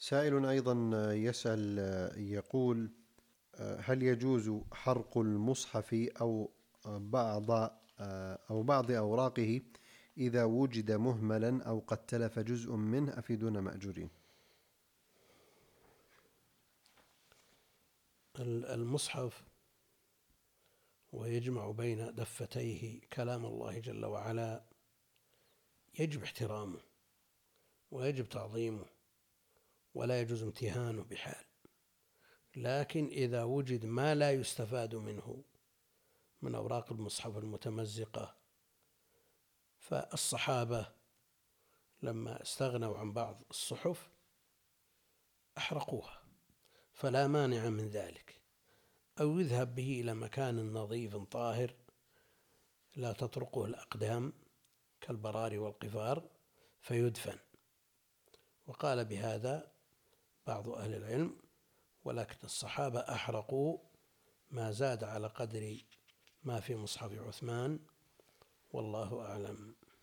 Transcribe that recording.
سائل أيضا يسأل يقول: هل يجوز حرق المصحف بعض أو بعض أوراقه إذا وجد مهملا أو قد تلف جزء منه أفيدون مأجورين؟ المصحف ويجمع بين دفتيه كلام الله جل وعلا يجب احترامه ويجب تعظيمه ولا يجوز امتهانه بحال، لكن إذا وجد ما لا يستفاد منه من أوراق المصحف المتمزقة، فالصحابة لما استغنوا عن بعض الصحف أحرقوها، فلا مانع من ذلك، أو يذهب به إلى مكان نظيف طاهر لا تطرقه الأقدام كالبراري والقفار فيدفن. وقال بهذا بعض أهل العلم، ولكن الصحابة أحرقوا ما زاد على قدر ما في مصحف عثمان، والله أعلم.